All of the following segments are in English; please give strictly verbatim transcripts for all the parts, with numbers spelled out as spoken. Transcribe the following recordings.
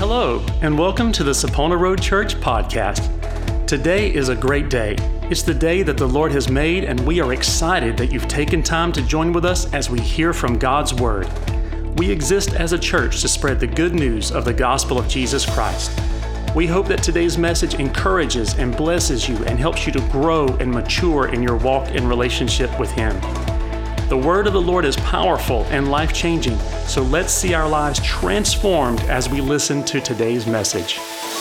Hello, and welcome to the Sapona Road Church podcast. Today is a great day. It's the day that the Lord has made, and we are excited that you've taken time to join with us as we hear from God's Word. We exist as a church to spread the good news of the gospel of Jesus Christ. We hope that today's message encourages and blesses you and helps you to grow and mature in your walk and relationship with Him. The word of the Lord is powerful and life-changing, so let's see our lives transformed as we listen to today's message.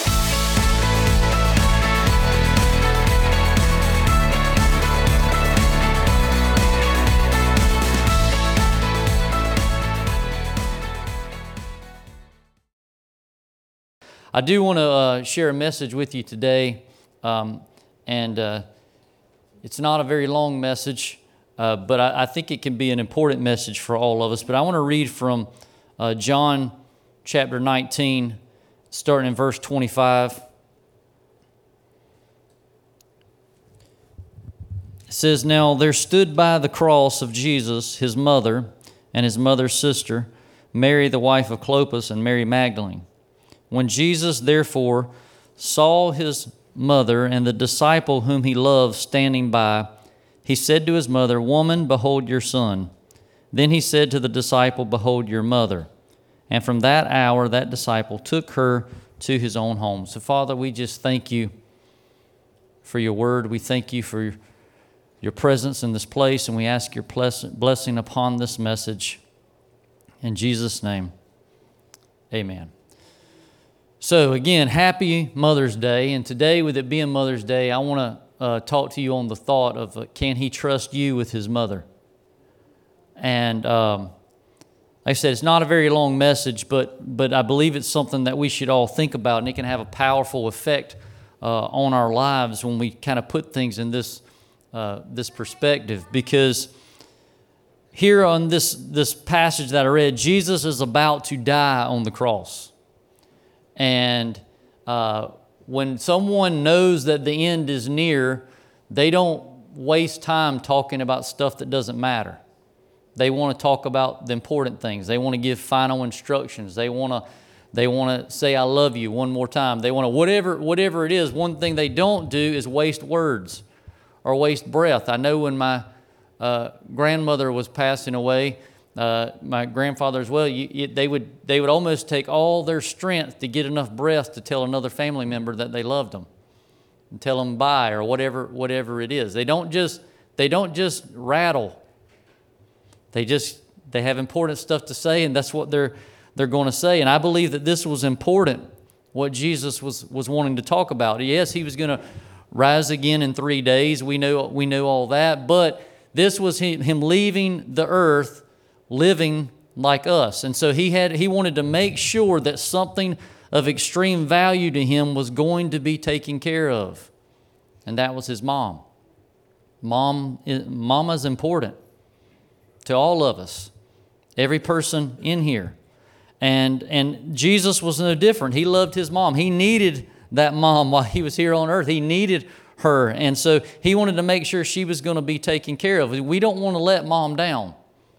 I do want to uh, share a message with you today, um, and uh, it's not a very long message. Uh, but I, I think it can be an important message for all of us. But I want to read from uh, John chapter nineteen, starting in verse twenty-five. It says, "Now there stood by the cross of Jesus his mother and his mother's sister, Mary the wife of Clopas and Mary Magdalene. When Jesus therefore saw his mother and the disciple whom he loved standing by, he said to his mother, 'Woman, behold your son.' Then he said to the disciple, 'Behold your mother.' And from that hour, that disciple took her to his own home." So, Father, we just thank you for your word. We thank you for your presence in this place, and we ask your blessing upon this message. In Jesus' name, amen. So, again, happy Mother's Day. And today, with it being Mother's Day, I want to Uh, talk to you on the thought of uh, can he trust you with his mother? And um, like I said, it's not a very long message, but but I believe it's something that we should all think about, and it can have a powerful effect uh, on our lives when we kind of put things in this uh, this perspective. Because here on this this passage that I read, Jesus is about to die on the cross, and uh, when someone knows that the end is near, they don't waste time talking about stuff that doesn't matter. They want to talk about the important things. They want to give final instructions. They want to they want to say, "I love you" one more time. They want to, whatever, whatever it is, one thing they don't do is waste words or waste breath. I know when my uh, grandmother was passing away, Uh, my grandfather as well, you, you, they would they would almost take all their strength to get enough breath to tell another family member that they loved them and tell them bye or whatever whatever it is. They don't just they don't just rattle. They just they have important stuff to say, and that's what they're they're going to say. And I believe that this was important, what Jesus was was wanting to talk about. Yes, he was going to rise again in three days. We know we know all that, but this was him, him leaving the earth, living like us. And so he had he wanted to make sure that something of extreme value to him was going to be taken care of. And that was his mom. Mom mama's important to all of us. Every person in here. And and Jesus was no different. He loved his mom. He needed that mom while he was here on earth. He needed her. And so he wanted to make sure she was going to be taken care of. We don't want to let mom down.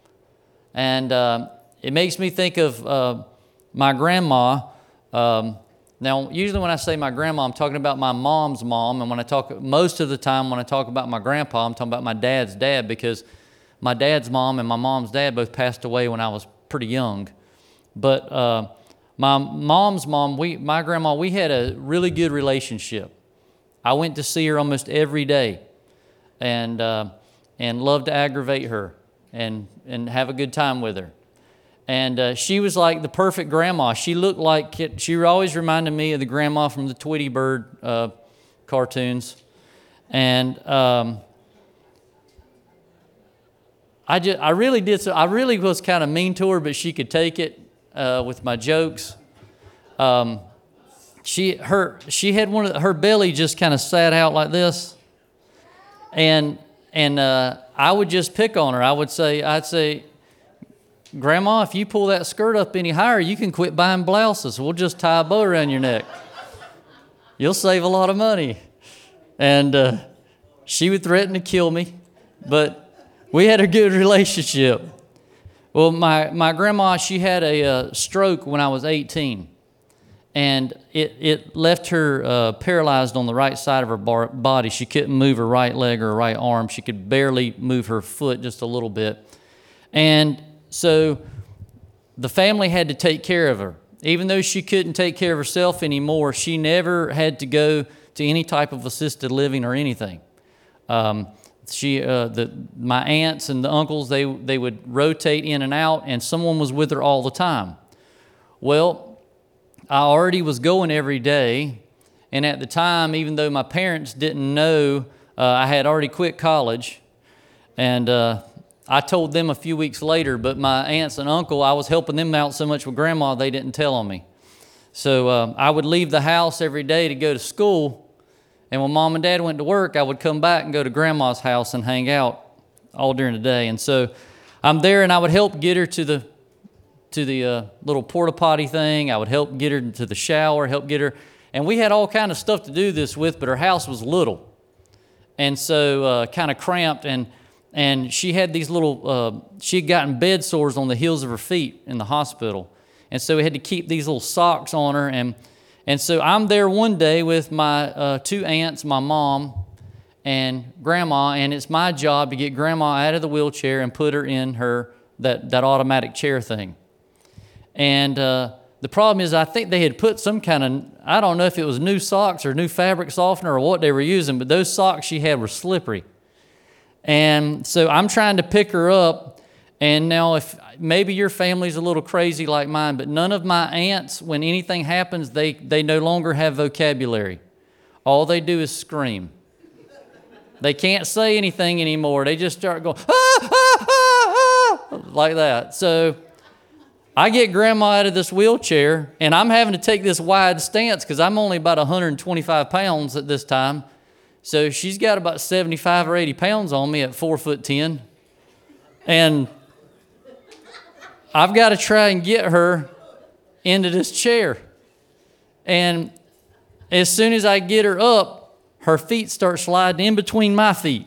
And uh, it makes me think of uh, my grandma. Um, now, usually when I say my grandma, I'm talking about my mom's mom. And when I talk, most of the time when I talk about my grandpa, I'm talking about my dad's dad, because my dad's mom and my mom's dad both passed away when I was pretty young. But uh, my mom's mom, we, my grandma, we had a really good relationship. I went to see her almost every day, and uh, and loved to aggravate her and and have a good time with her. And uh, she was like the perfect grandma. She looked like, she always reminded me of the grandma from the Tweety Bird uh, cartoons. And um, I just, I really did, so I really was kind of mean to her, but she could take it uh, with my jokes. Um, she, her, she had one of the, her belly just kind of sat out like this. And, and, uh, I would just pick on her. I would say, I'd say, "Grandma, if you pull that skirt up any higher, you can quit buying blouses. We'll just tie a bow around your neck. You'll save a lot of money." And uh, she would threaten to kill me, but we had a good relationship. Well, my, my grandma, she had a uh, stroke when I was eighteen. and it, it left her uh, paralyzed on the right side of her bar- body. She couldn't move her right leg or her right arm. She could barely move her foot just a little bit. And so the family had to take care of her. Even though she couldn't take care of herself anymore, she never had to go to any type of assisted living or anything. Um, she, uh, the, my aunts and the uncles, they, they would rotate in and out, and someone was with her all the time. Well, I already was going every day, and at the time, even though my parents didn't know, uh, I had already quit college, and uh, I told them a few weeks later, but my aunts and uncle, I was helping them out so much with Grandma, they didn't tell on me. So um, I would leave the house every day to go to school, and when Mom and Dad went to work, I would come back and go to Grandma's house and hang out all during the day. And so I'm there, and I would help get her to the to the uh, little porta potty thing. I would help get her to the shower, help get her. And we had all kind of stuff to do this with, but her house was little. And so uh, kind of cramped, and and she had these little, uh, she had gotten bed sores on the heels of her feet in the hospital. And so we had to keep these little socks on her. And and so I'm there one day with my uh, two aunts, my mom, and Grandma, and it's my job to get Grandma out of the wheelchair and put her in her that, that automatic chair thing. And uh, the problem is I think they had put some kind of, I don't know if it was new socks or new fabric softener or what they were using, but those socks she had were slippery. And so I'm trying to pick her up, and now if maybe your family's a little crazy like mine, but none of my aunts, when anything happens, they, they no longer have vocabulary. All they do is scream. They can't say anything anymore. They just start going, ah, ah, ah, ah, like that. So I get Grandma out of this wheelchair, and I'm having to take this wide stance because I'm only about one hundred twenty-five pounds at this time. So she's got about seventy-five or eighty pounds on me at four foot ten. And I've got to try and get her into this chair. And as soon as I get her up, her feet start sliding in between my feet.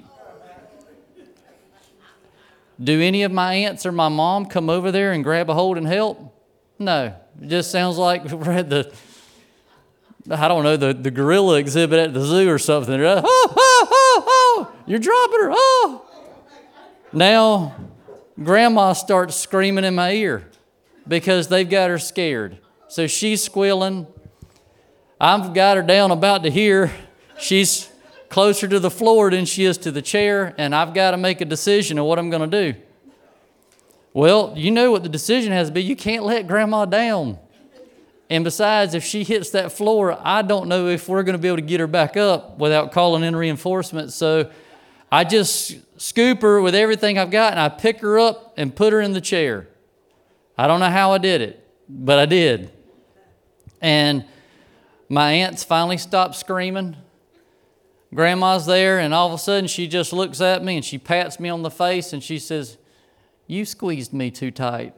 Do any of my aunts or my mom come over there and grab a hold and help? No. It just sounds like we're at the, I don't know, the, the gorilla exhibit at the zoo or something. Oh, oh, oh, oh, you're dropping her. Oh. Now, Grandma starts screaming in my ear because they've got her scared. So she's squealing. I've got her down about to here. She's closer to the floor than she is to the chair, and I've got to make a decision of what I'm going to do. Well, you know what the decision has to be. You can't let Grandma down. And besides, if she hits that floor, I don't know if we're going to be able to get her back up without calling in reinforcements. So I just scoop her with everything I've got, and I pick her up and put her in the chair. I don't know how I did it, but I did. And my aunts finally stopped screaming. Grandma's there, and all of a sudden she just looks at me and she pats me on the face and she says, "You squeezed me too tight."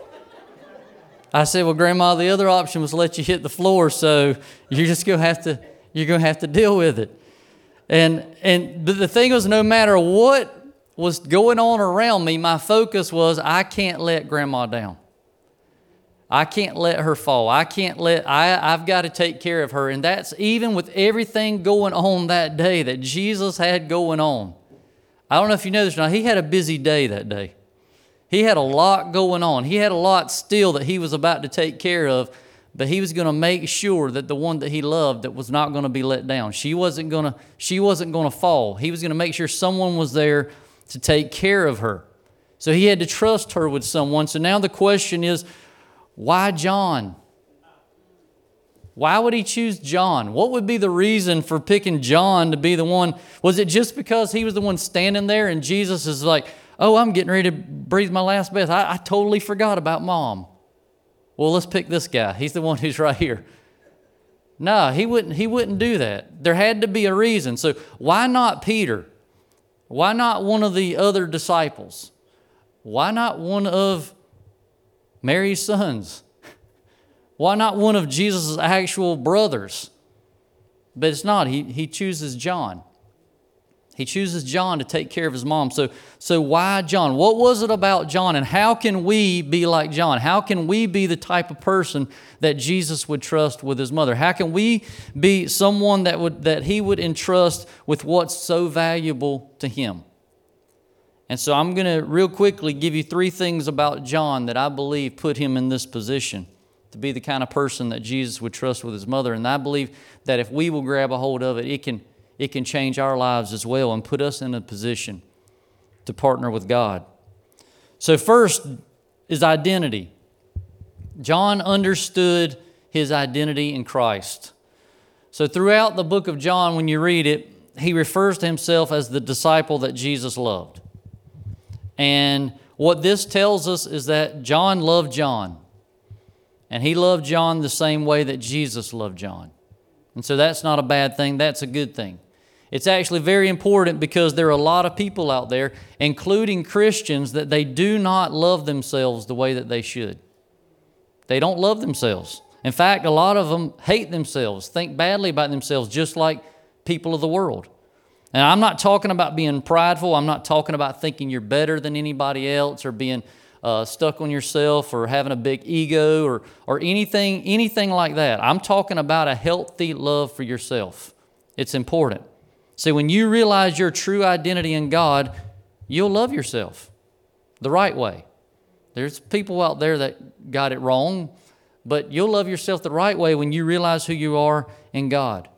I said, "Well, Grandma, the other option was to let you hit the floor, so you're just gonna have to you're gonna have to deal with it." And and but the thing was, no matter what was going on around me, my focus was I can't let Grandma down. I can't let her fall. I can't let, I, I've got to take care of her. And that's even with everything going on that day that Jesus had going on. I don't know if you know this or not. He had a busy day that day. He had a lot going on. He had a lot still that he was about to take care of, but he was going to make sure that the one that he loved that was not going to be let down. She wasn't going to, she wasn't going to fall. He was going to make sure someone was there to take care of her. So he had to trust her with someone. So now the question is, why John? Why would he choose John? What would be the reason for picking John to be the one? Was it just because he was the one standing there and Jesus is like, "Oh, I'm getting ready to breathe my last breath. I, I totally forgot about Mom. Well, let's pick this guy. He's the one who's right here." No, he wouldn't, he wouldn't do that. There had to be a reason. So why not Peter? Why not one of the other disciples? Why not one of Mary's sons? Why not one of Jesus' actual brothers? But it's not. He, he chooses John. He chooses John to take care of his mom. So, so why John? What was it about John? And how can we be like John? How can we be the type of person that Jesus would trust with his mother? How can we be someone that would that he would entrust with what's so valuable to him? And so I'm going to real quickly give you three things about John that I believe put him in this position to be the kind of person that Jesus would trust with his mother. And I believe that if we will grab a hold of it, it can It can change our lives as well and put us in a position to partner with God. So first is identity. John understood his identity in Christ. So throughout the book of John, when you read it, he refers to himself as the disciple that Jesus loved. And what this tells us is that John loved John. And he loved John the same way that Jesus loved John. And so that's not a bad thing, that's a good thing. It's actually very important because there are a lot of people out there, including Christians, that they do not love themselves the way that they should. They don't love themselves. In fact, a lot of them hate themselves, think badly about themselves, just like people of the world. And I'm not talking about being prideful. I'm not talking about thinking you're better than anybody else or being uh, stuck on yourself or having a big ego or, or anything, anything like that. I'm talking about a healthy love for yourself. It's important. See, when you realize your true identity in God, you'll love yourself the right way. There's people out there that got it wrong, but you'll love yourself the right way when you realize who you are in God.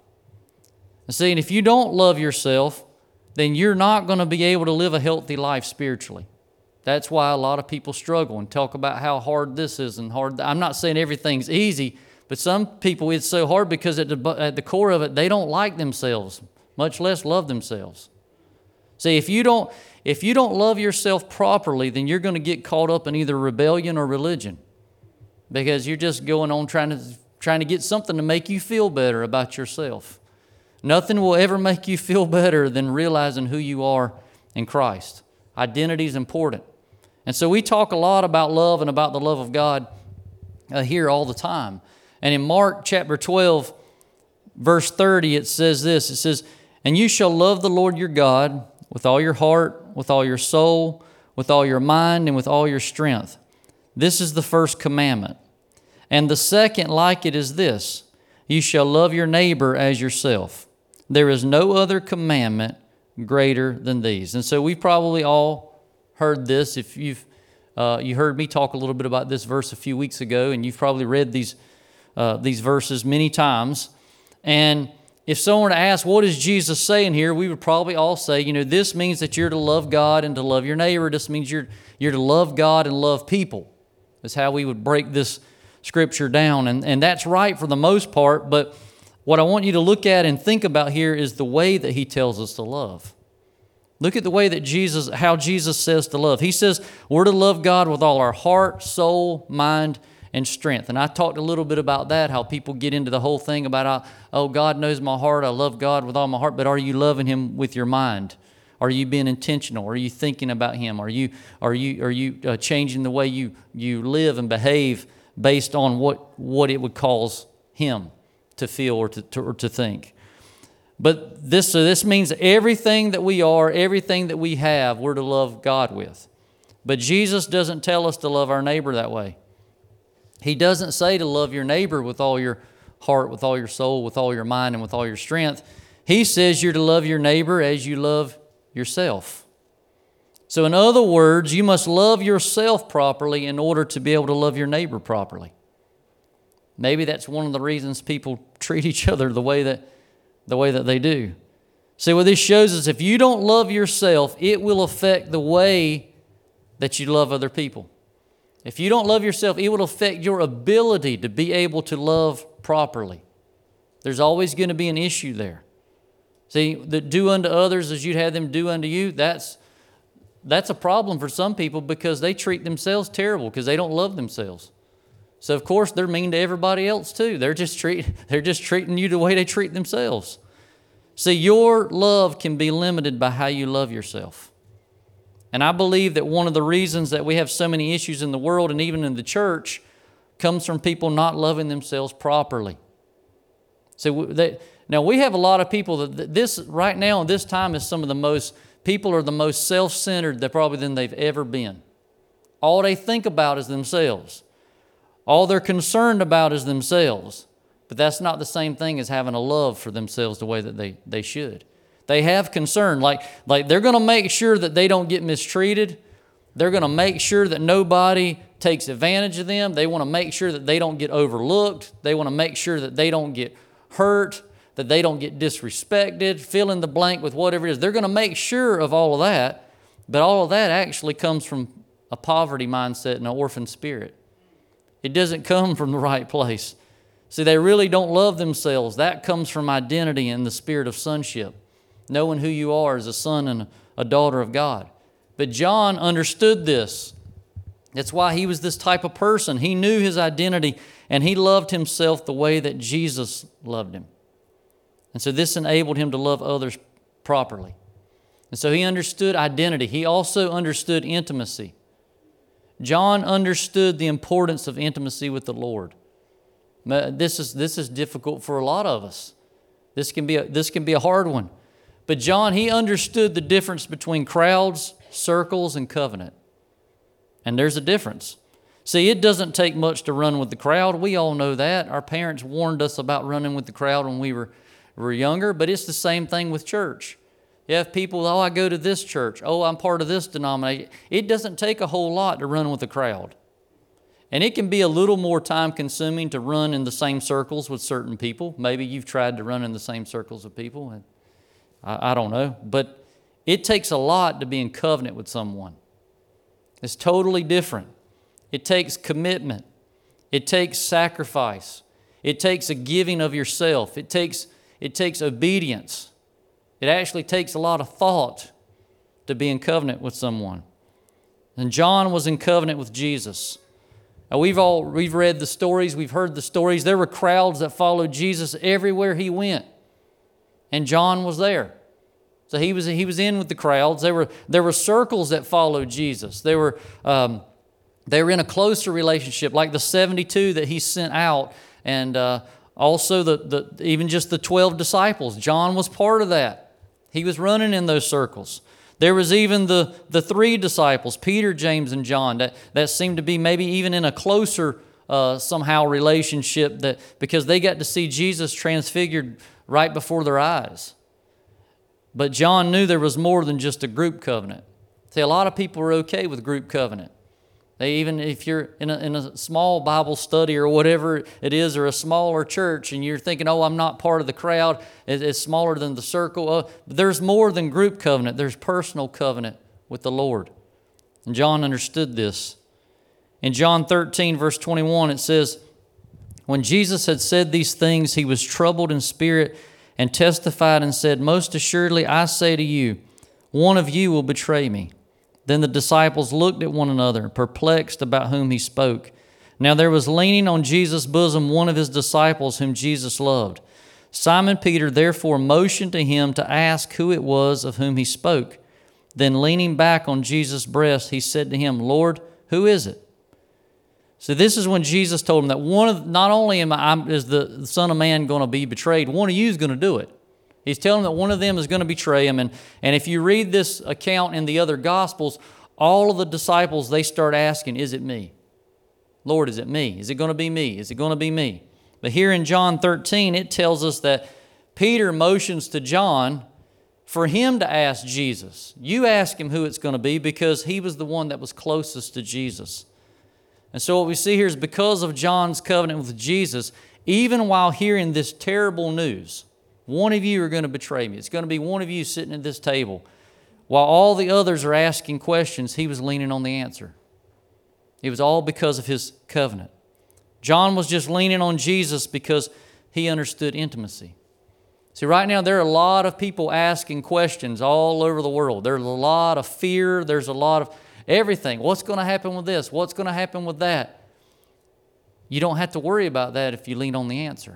And see, and if you don't love yourself, then you're not going to be able to live a healthy life spiritually. That's why a lot of people struggle and talk about how hard this is and hard that. I'm not saying everything's easy, but some people it's so hard because at the, at the core of it, they don't like themselves, much less love themselves. See, if you don't if you don't love yourself properly, then you're going to get caught up in either rebellion or religion, because you're just going on trying to trying to get something to make you feel better about yourself. Nothing will ever make you feel better than realizing who you are in Christ. Identity is important. And so we talk a lot about love and about the love of God uh, here all the time. And in Mark chapter twelve, verse thirty, it says this. It says, "And you shall love the Lord your God with all your heart, with all your soul, with all your mind, and with all your strength. This is the first commandment. And the second like it is this, you shall love your neighbor as yourself. There is no other commandment greater than these." And so we've probably all heard this. If you've uh, you heard me talk a little bit about this verse a few weeks ago, and you've probably read these uh, these verses many times. And if someone were to ask, what is Jesus saying here? We would probably all say, you know, this means that you're to love God and to love your neighbor. This means you're you're to love God and love people. That's how we would break this scripture down. And, and that's right for the most part, but what I want you to look at and think about here is the way that he tells us to love. Look at the way that Jesus, how Jesus says to love. He says we're to love God with all our heart, soul, mind, and strength. And I talked a little bit about that, how people get into the whole thing about, oh, God knows my heart, I love God with all my heart, but are you loving Him with your mind? Are you being intentional? Are you thinking about Him? Are you are you are you uh, changing the way you you live and behave based on what what it would cause Him to feel or to, to or to think? But this so this means everything that we are, everything that we have, we're to love God with. But Jesus doesn't tell us to love our neighbor that way. He doesn't say to love your neighbor with all your heart, with all your soul, with all your mind, and with all your strength. He says you're to love your neighbor as you love yourself. So in other words, you must love yourself properly in order to be able to love your neighbor properly. Maybe that's one of the reasons people treat each other the way that the way that they do. See, what this shows is if you don't love yourself, it will affect the way that you love other people. If you don't love yourself, it will affect your ability to be able to love properly. There's always going to be an issue there. See, the do unto others as you'd have them do unto you, that's that's a problem for some people because they treat themselves terrible because they don't love themselves. So of course they're mean to everybody else too. They're just treat they're just treating you the way they treat themselves. See, your love can be limited by how you love yourself. And I believe that one of the reasons that we have so many issues in the world and even in the church comes from people not loving themselves properly. So they, now we have a lot of people that this right now in this time is some of the most, people are the most self-centered that probably than they've ever been. All they think about is themselves. All they're concerned about is themselves. But that's not the same thing as having a love for themselves the way that they, they should. They have concern. Like, like they're going to make sure that they don't get mistreated. They're going to make sure that nobody takes advantage of them. They want to make sure that they don't get overlooked. They want to make sure that they don't get hurt, that they don't get disrespected, fill in the blank with whatever it is. They're going to make sure of all of that, but all of that actually comes from a poverty mindset and an orphan spirit. It doesn't come from the right place. See, they really don't love themselves. That comes from identity and the spirit of sonship, knowing who you are as a son and a daughter of God. But John understood this. That's why he was this type of person. He knew his identity, and he loved himself the way that Jesus loved him. And so this enabled him to love others properly. And so he understood identity. He also understood intimacy. John understood the importance of intimacy with the Lord. This is, this is difficult for a lot of us. This can be a, this can be a hard one. But John, he understood the difference between crowds, circles, and covenant. And there's a difference. See, it doesn't take much to run with the crowd. We all know that. Our parents warned us about running with the crowd when we were, were younger, but it's the same thing with church. You have people, oh, I go to this church. Oh, I'm part of this denomination. It doesn't take a whole lot to run with the crowd. And it can be a little more time consuming to run in the same circles with certain people. Maybe you've tried to run in the same circles with people. And I, I don't know. But it takes a lot to be in covenant with someone. It's totally different. It takes commitment. It takes sacrifice. It takes a giving of yourself. It takes, it takes obedience. It actually takes a lot of thought to be in covenant with someone. And John was in covenant with Jesus. Now we've all we've read the stories, we've heard the stories. There were crowds that followed Jesus everywhere he went. And John was there. So he was he was in with the crowds. There were there were circles that followed Jesus. They were um, they were in a closer relationship, like the seventy-two that he sent out, and uh, also the the even just the twelve disciples. John was part of that. He was running in those circles. There was even the, the three disciples, Peter, James, and John, that, that seemed to be maybe even in a closer uh, somehow relationship, that because they got to see Jesus transfigured right before their eyes. But John knew there was more than just a group covenant. See, a lot of people are okay with group covenant. They even, if you're in a, in a small Bible study or whatever it is, or a smaller church, and you're thinking, oh, I'm not part of the crowd, it's smaller than the circle. Uh, there's more than group covenant. There's personal covenant with the Lord. And John understood this. In John thirteen, verse twenty-one, it says, when Jesus had said these things, he was troubled in spirit and testified and said, most assuredly, I say to you, one of you will betray me. Then the disciples looked at one another, perplexed about whom he spoke. Now there was leaning on Jesus' bosom one of his disciples whom Jesus loved. Simon Peter therefore motioned to him to ask who it was of whom he spoke. Then leaning back on Jesus' breast, he said to him, Lord, who is it? So this is when Jesus told him that one of, not only am I, is the Son of Man going to be betrayed, one of you is going to do it. He's telling them that one of them is going to betray him. And, and if you read this account in the other Gospels, all of the disciples, they start asking, is it me? Lord, is it me? Is it going to be me? Is it going to be me? But here in John thirteen, it tells us that Peter motions to John for him to ask Jesus. You ask him who it's going to be, because he was the one that was closest to Jesus. And so what we see here is because of John's covenant with Jesus, even while hearing this terrible news, one of you are going to betray me. It's going to be one of you sitting at this table. While all the others are asking questions, he was leaning on the answer. It was all because of his covenant. John was just leaning on Jesus because he understood intimacy. See, right now there are a lot of people asking questions all over the world. There's a lot of fear. There's a lot of everything. What's going to happen with this? What's going to happen with that? You don't have to worry about that if you lean on the answer.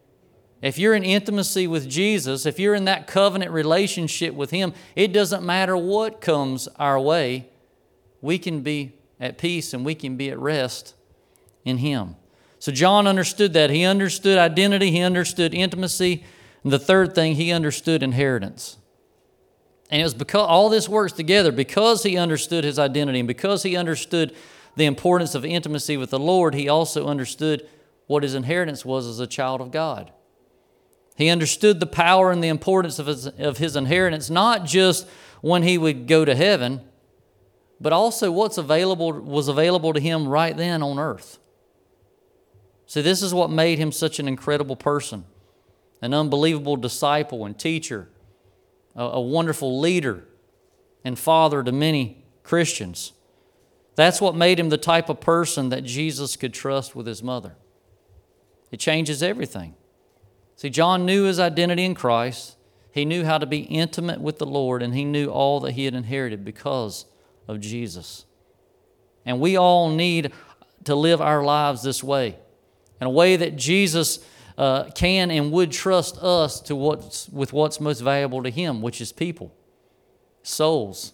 If you're in intimacy with Jesus, if you're in that covenant relationship with Him, it doesn't matter what comes our way. We can be at peace and we can be at rest in Him. So John understood that. He understood identity. He understood intimacy. And the third thing, he understood inheritance. And it was because all this works together, because he understood his identity and because he understood the importance of intimacy with the Lord, he also understood what his inheritance was as a child of God. He understood the power and the importance of his, of his inheritance, not just when he would go to heaven, but also what's available was available to him right then on earth. See, this is what made him such an incredible person, an unbelievable disciple and teacher, a, a wonderful leader and father to many Christians. That's what made him the type of person that Jesus could trust with his mother. It changes everything. See, John knew his identity in Christ. He knew how to be intimate with the Lord, and he knew all that he had inherited because of Jesus. And we all need to live our lives this way, in a way that Jesus uh, can and would trust us to what's, with what's most valuable to him, which is people, souls,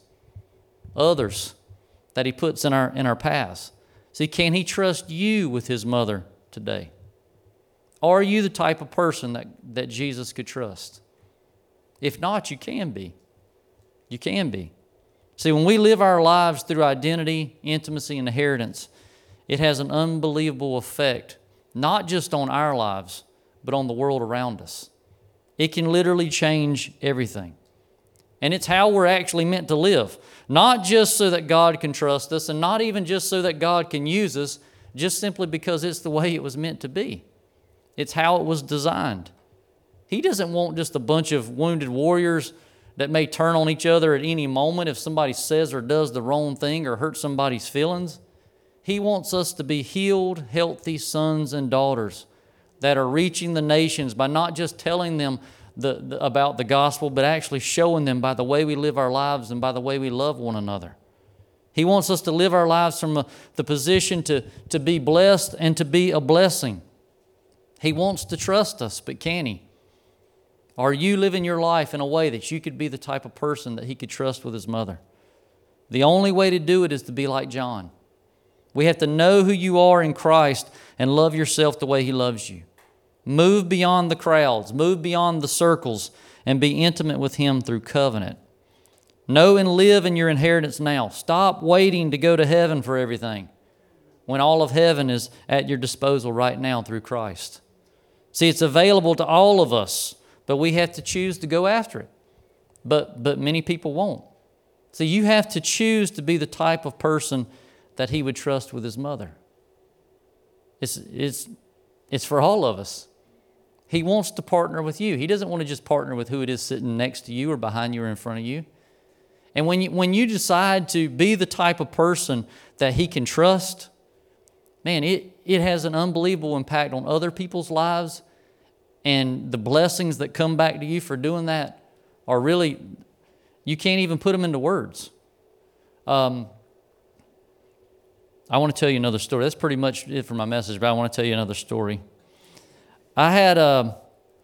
others that he puts in our, in our paths. See, can he trust you with his mother today? Are you the type of person that, that Jesus could trust? If not, you can be. You can be. See, when we live our lives through identity, intimacy, and inheritance, it has an unbelievable effect, not just on our lives, but on the world around us. It can literally change everything. And it's how we're actually meant to live. Not just so that God can trust us, and not even just so that God can use us, just simply because it's the way it was meant to be. It's how it was designed. He doesn't want just a bunch of wounded warriors that may turn on each other at any moment if somebody says or does the wrong thing or hurts somebody's feelings. He wants us to be healed, healthy sons and daughters that are reaching the nations by not just telling them the, the, about the gospel, but actually showing them by the way we live our lives and by the way we love one another. He wants us to live our lives from a, the position to, to be blessed and to be a blessing. He wants to trust us, but can he? Are you living your life in a way that you could be the type of person that he could trust with his mother? The only way to do it is to be like John. We have to know who you are in Christ and love yourself the way he loves you. Move beyond the crowds, move beyond the circles, and be intimate with him through covenant. Know and live in your inheritance now. Stop waiting to go to heaven for everything when all of heaven is at your disposal right now through Christ. See, it's available to all of us, but we have to choose to go after it. But, but many people won't. So you have to choose to be the type of person that he would trust with his mother. It's, it's, it's for all of us. He wants to partner with you. He doesn't want to just partner with who it is sitting next to you or behind you or in front of you. And when you, when you decide to be the type of person that he can trust, man, it, it has an unbelievable impact on other people's lives. And the blessings that come back to you for doing that are really, you can't even put them into words. Um, I want to tell you another story. That's pretty much it for my message, but I want to tell you another story. I had a,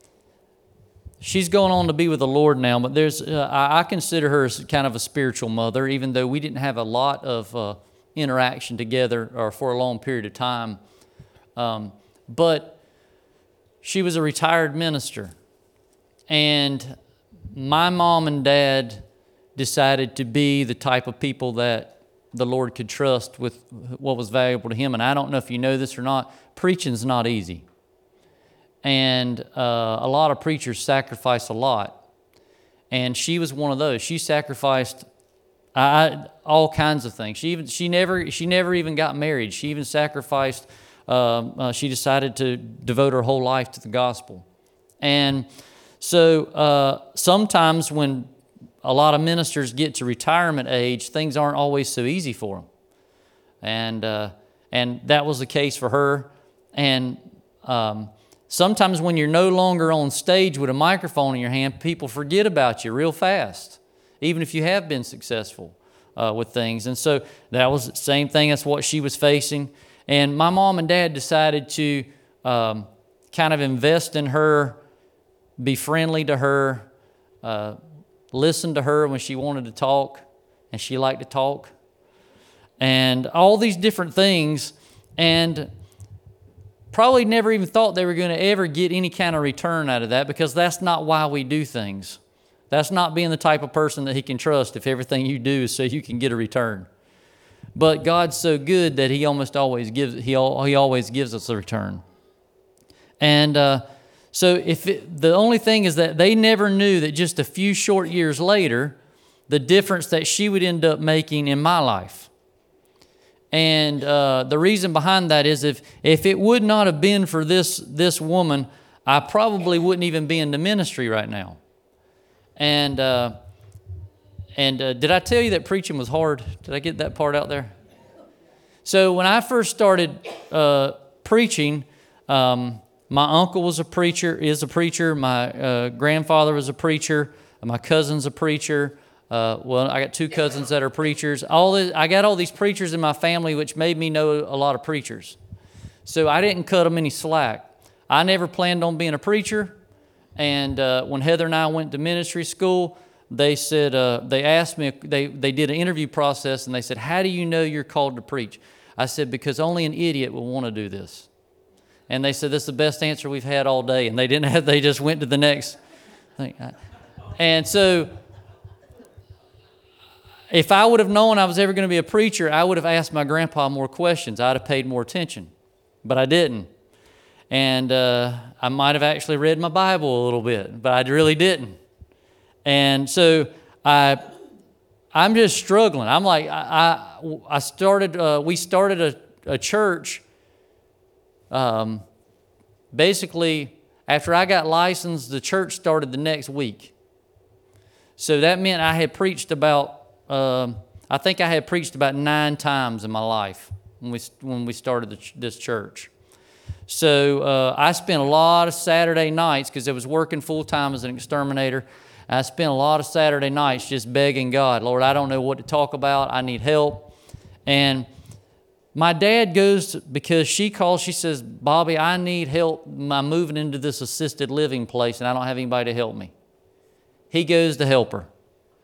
she's going on to be with the Lord now, but there's, uh, I, I consider her as kind of a spiritual mother, even though we didn't have a lot of uh, interaction together or for a long period of time. Um, but she was a retired minister, and my mom and dad decided to be the type of people that the Lord could trust with what was valuable to him. And I don't know if you know this or not, preaching's not easy. And uh, a lot of preachers sacrifice a lot. And she was one of those. She sacrificed I, all kinds of things. She even she never she never even got married. She even sacrificed. Um, uh, she decided to devote her whole life to the gospel. And so uh, sometimes when a lot of ministers get to retirement age, things aren't always so easy for them. And uh, and that was the case for her. And um, sometimes when you're no longer on stage with a microphone in your hand, people forget about you real fast, even if you have been successful uh, with things. And so that was the same thing. That's what she was facing. And my mom and dad decided to um, kind of invest in her, be friendly to her, uh, listen to her when she wanted to talk, and she liked to talk, and all these different things. And probably never even thought they were going to ever get any kind of return out of that, because that's not why we do things. That's not being the type of person that he can trust if everything you do is so you can get a return. But God's so good that he almost always gives, he, he always gives us a return. And uh, so if it, the only thing is that they never knew that just a few short years later, the difference that she would end up making in my life. And uh, the reason behind that is if if it would not have been for this this woman, I probably wouldn't even be in the ministry right now. And uh, and uh, did I tell you that preaching was hard? Did I get that part out there? So when I first started uh, preaching, um, my uncle was a preacher, is a preacher. My uh, grandfather was a preacher. My cousin's a preacher. Uh, well, I got two cousins that are preachers. All this, I got all these preachers in my family, which made me know a lot of preachers. So I didn't cut them any slack. I never planned on being a preacher. And uh, when Heather and I went to ministry school, they said uh, they asked me. They they did an interview process, and they said, "How do you know you're called to preach?" I said, "Because only an idiot would want to do this." And they said, "This is the best answer we've had all day." And they didn't have. They just went to the next thing. And so, if I would have known I was ever going to be a preacher, I would have asked my grandpa more questions. I'd have paid more attention, but I didn't. And uh, I might have actually read my Bible a little bit, but I really didn't. And so I, I'm just struggling. I'm like, I, I, I started. Uh, we started a, a church. Um, basically, after I got licensed, the church started the next week. So that meant I had preached about. Um, I think I had preached about nine times in my life when we when we started the ch- this church. So uh, I spent a lot of Saturday nights, because I was working full time as an exterminator. I spent a lot of Saturday nights just begging God, "Lord, I don't know what to talk about. I need help." And my dad goes, because she calls, she says, "Bobby, I need help. I'm moving into this assisted living place, and I don't have anybody to help me." He goes to help her.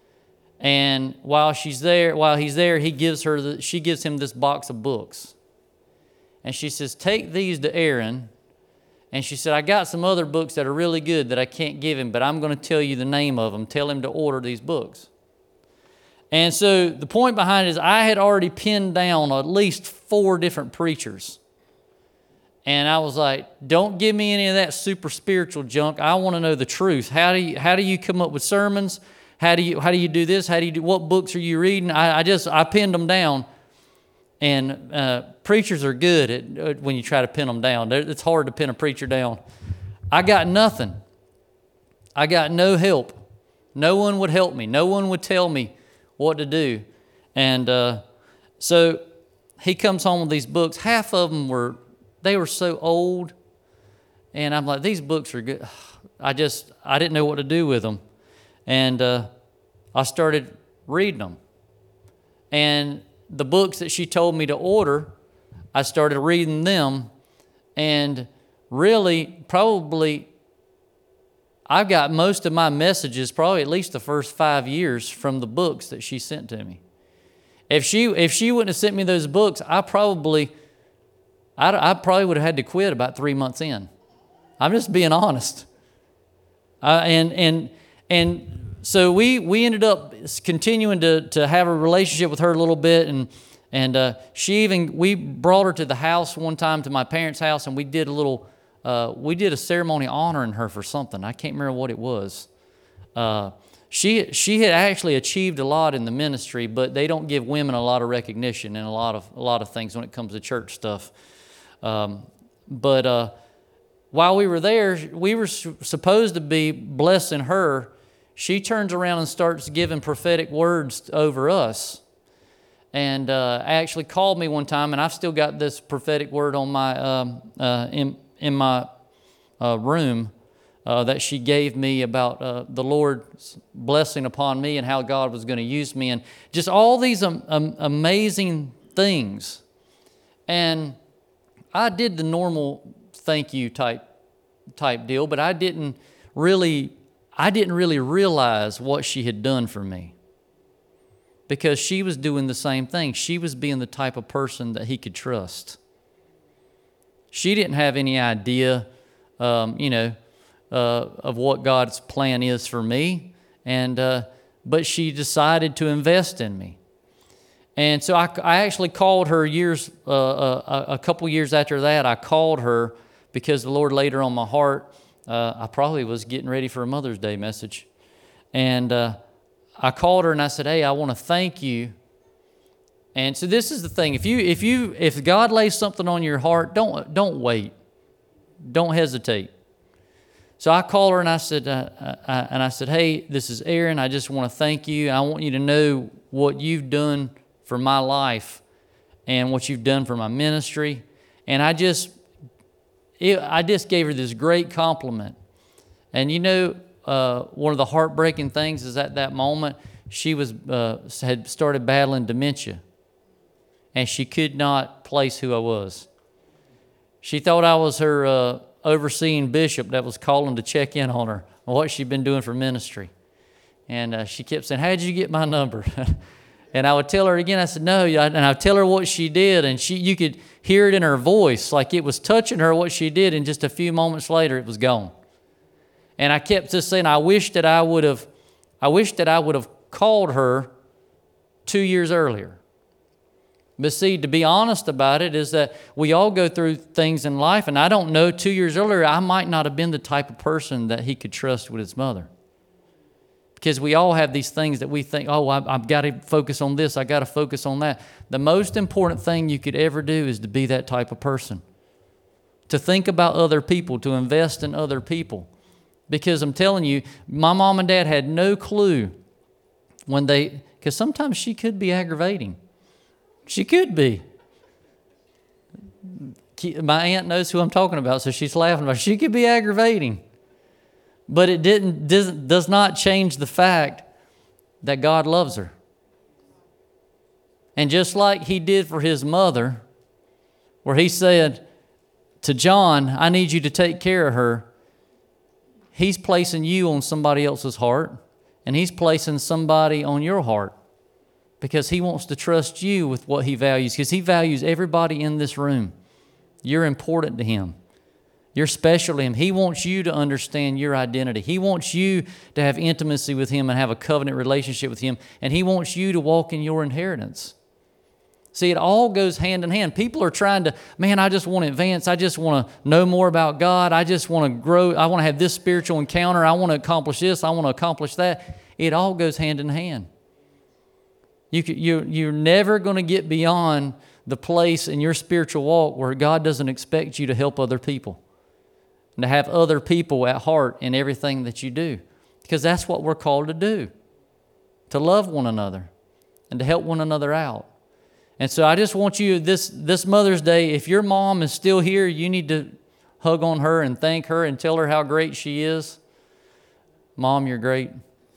And while she's there, while he's there, he gives her the, she gives him this box of books. And she says, "Take these to Aaron." And she said, "I got some other books that are really good that I can't give him, but I'm going to tell you the name of them. Tell him to order these books." And so the point behind it is I had already pinned down at least four different preachers. And I was like, "Don't give me any of that super spiritual junk. I want to know the truth. How do you, how do you come up with sermons? How do you how do you do this? How do you do? What books are you reading?" I, I just I pinned them down, and uh, preachers are good at uh, when you try to pin them down. It's hard to pin a preacher down. I got nothing. I got no help. No one would help me. No one would tell me what to do, and uh, so he comes home with these books. Half of them were they were so old, and I'm like, these books are good. I just I didn't know what to do with them. And uh, I started reading them. And the books that she told me to order, I started reading them. And really, probably, I've got most of my messages, probably at least the first five years, from the books that she sent to me. If she if she wouldn't have sent me those books, I probably, I, I probably would have had to quit about three months in. I'm just being honest. Uh, and and and so we we ended up continuing to to have a relationship with her a little bit, and and uh, she even we brought her to the house one time, to my parents' house, and we did a little uh, we did a ceremony honoring her for something. I can't remember what it was. Uh, she she had actually achieved a lot in the ministry, but they don't give women a lot of recognition and a lot of a lot of things when it comes to church stuff. Um, but uh, while we were there, we were supposed to be blessing her. She turns around and starts giving prophetic words over us. And uh, actually called me one time, and I've still got this prophetic word on my um, uh, in in my uh, room uh, that she gave me about uh, the Lord's blessing upon me and how God was going to use me, and just all these um, um, amazing things. And I did the normal thank you type type deal, but I didn't really. I didn't really realize what she had done for me, because she was doing the same thing. She was being the type of person that he could trust. She didn't have any idea, um, you know, uh, of what God's plan is for me, and uh, but she decided to invest in me. And so I, I actually called her years, uh, uh, a couple years after that. I called her because the Lord laid her on my heart. Uh, I probably was getting ready for a Mother's Day message, and uh, I called her and I said, "Hey, I want to thank you." And so this is the thing: if you, if you, if God lays something on your heart, don't don't wait, don't hesitate. So I called her and I said, uh, I, and I said, "Hey, this is Aaron. I just want to thank you. I want you to know what you've done for my life and what you've done for my ministry." And I just, it, I just gave her this great compliment. And you know, uh, one of the heartbreaking things is at that moment, she was uh, had started battling dementia, and she could not place who I was. She thought I was her uh, overseeing bishop that was calling to check in on her on what she'd been doing for ministry. And uh, she kept saying, "How'd you get my number?" And I would tell her again, I said, "No," and I'd tell her what she did, and she, you could hear it in her voice, like it was touching her what she did, and just a few moments later, it was gone. And I kept just saying, I wish that I would have, I wish that I would have called her two years earlier. But see, to be honest about it, is that we all go through things in life, and I don't know, two years earlier, I might not have been the type of person that he could trust with his mother. Because we all have these things that we think, oh, I've, I've got to focus on this, I've got to focus on that. The most important thing you could ever do is to be that type of person. To think about other people, to invest in other people. Because I'm telling you, my mom and dad had no clue when they, because sometimes she could be aggravating. She could be. My aunt knows who I'm talking about, so she's laughing about it. She could be aggravating. But it didn't doesn't, does not change the fact that God loves her. And just like he did for his mother, where he said to John, "I need you to take care of her," he's placing you on somebody else's heart, and he's placing somebody on your heart because he wants to trust you with what he values, because he values everybody in this room. You're important to him. You're special to him. He wants you to understand your identity. He wants you to have intimacy with him and have a covenant relationship with him. And he wants you to walk in your inheritance. See, it all goes hand in hand. People are trying to, man, I just want to advance. I just want to know more about God. I just want to grow. I want to have this spiritual encounter. I want to accomplish this. I want to accomplish that. It all goes hand in hand. You could, you're, you're never going to get beyond the place in your spiritual walk where God doesn't expect you to help other people. And to have other people at heart in everything that you do. Because that's what we're called to do. To love one another. And to help one another out. And so I just want you, this, this Mother's Day, if your mom is still here, you need to hug on her and thank her and tell her how great she is. Mom, you're great.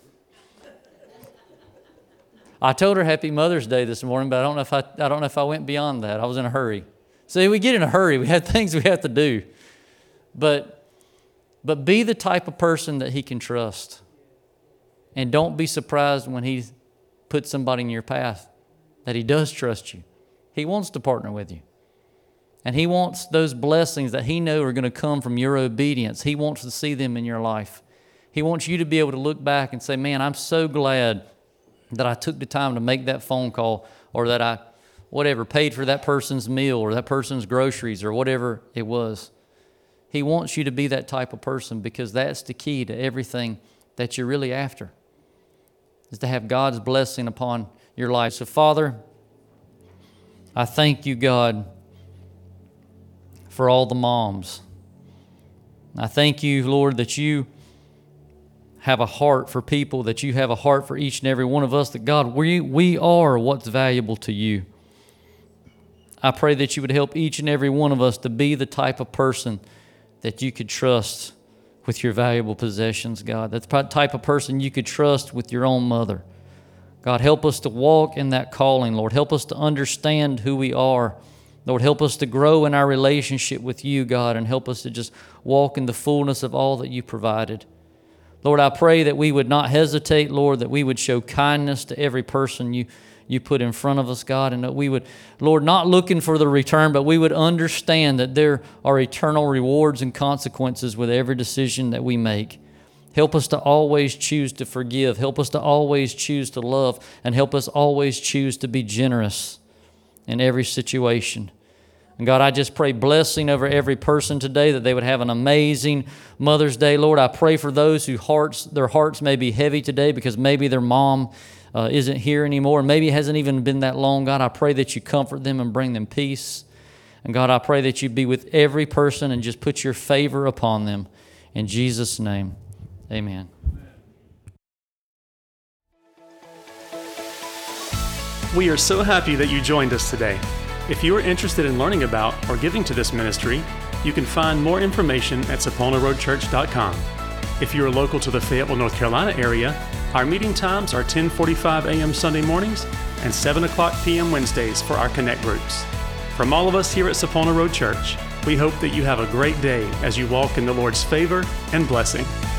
I told her Happy Mother's Day this morning, but I don't know if I, I don't know if I went beyond that. I was in a hurry. See, we get in a hurry. We have things we have to do. But, but be the type of person that he can trust. And don't be surprised when he puts somebody in your path that he does trust you. He wants to partner with you. And he wants those blessings that he knows are going to come from your obedience. He wants to see them in your life. He wants you to be able to look back and say, man, I'm so glad that I took the time to make that phone call, or that I, whatever, paid for that person's meal or that person's groceries or whatever it was. He wants you to be that type of person, because that's the key to everything that you're really after, is to have God's blessing upon your life. So, Father, I thank you, God, for all the moms. I thank you, Lord, that you have a heart for people, that you have a heart for each and every one of us, that, God, we, we are what's valuable to you. I pray that you would help each and every one of us to be the type of person that you could trust with your valuable possessions, God. That's the type of person you could trust with your own mother. God, help us to walk in that calling, Lord. Help us to understand who we are. Lord, help us to grow in our relationship with you, God, and help us to just walk in the fullness of all that you provided. Lord, I pray that we would not hesitate, Lord, that we would show kindness to every person you, you put in front of us, God, and that we would, Lord, not looking for the return, but we would understand that there are eternal rewards and consequences with every decision that we make. Help us to always choose to forgive. Help us to always choose to love, and help us always choose to be generous in every situation. And God, I just pray blessing over every person today, that they would have an amazing Mother's Day. Lord, I pray for those whose hearts, their hearts may be heavy today because maybe their mom uh, isn't here anymore. Maybe it hasn't even been that long. God, I pray that you comfort them and bring them peace. And God, I pray that you be with every person and just put your favor upon them. In Jesus' name, amen. We are so happy that you joined us today. If you are interested in learning about or giving to this ministry, you can find more information at sapona road church dot com. If you are local to the Fayetteville, North Carolina area, our meeting times are ten forty-five a.m. Sunday mornings and seven o'clock p.m. Wednesdays for our Connect groups. From all of us here at Sapona Road Church, we hope that you have a great day as you walk in the Lord's favor and blessing.